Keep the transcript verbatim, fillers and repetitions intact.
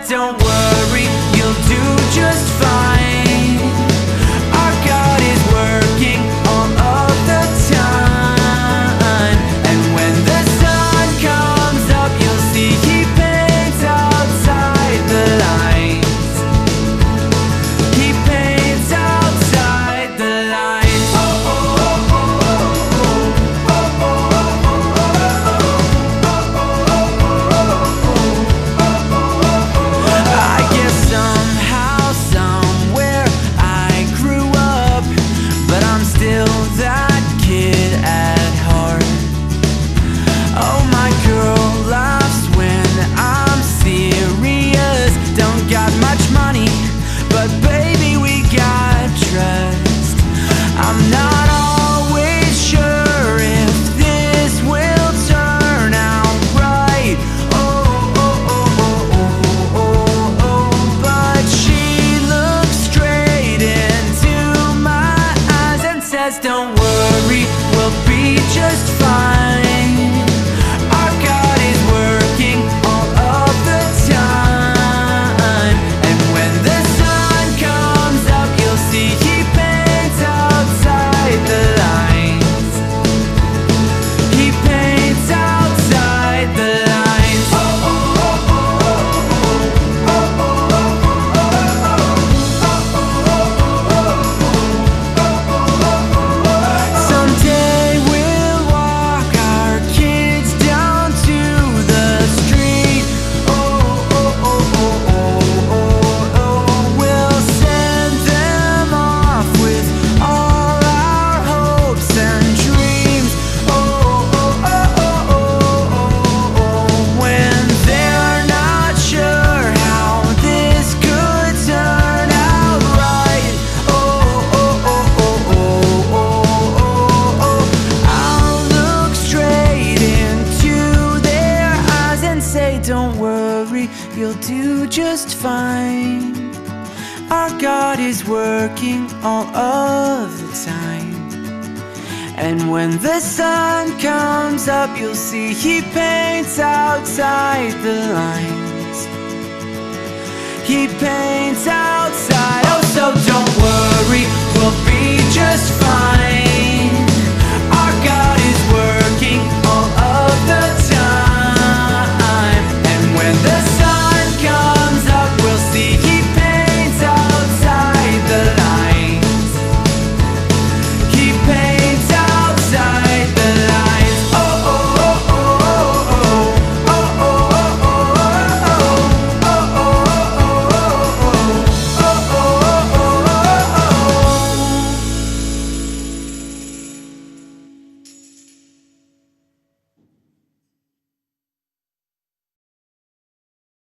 don't worry, you'll do just fine. Our God is working all of the time. And when the sun comes up, you'll see He paints outside the lines. He paints outside the lines. Oh, oh, oh, oh, oh, oh, oh, I guess somehow, somewhere I grew up, but I'm still that kid at heart. Oh, my girl laughs when I'm serious. Don't got much money, but baby, we got trust. I'm not always sure if this will turn out right. Oh, oh, oh, oh, oh, oh, oh. But she looks straight into my eyes and says, don't worry, we'll be just fine. Our God is working all of the time. And when the sun comes up, you'll see He paints outside the lines. He paints outside the lines. Oh, oh, oh, oh, oh, oh, someday we'll walk our kids down to the street. Oh, oh, oh, oh, oh, oh, oh. We'll send them off with all our hopes and dreams. Oh, oh, oh, oh, oh, oh, oh. When they're not sure how this could turn out right. Oh, oh, oh, oh, oh, oh, oh, oh. I'll look straight into their eyes and say, don't worry, you'll do just fine. Our God is working all of the time. And when the sun comes up, you'll see He paints outside the lines. He paints outside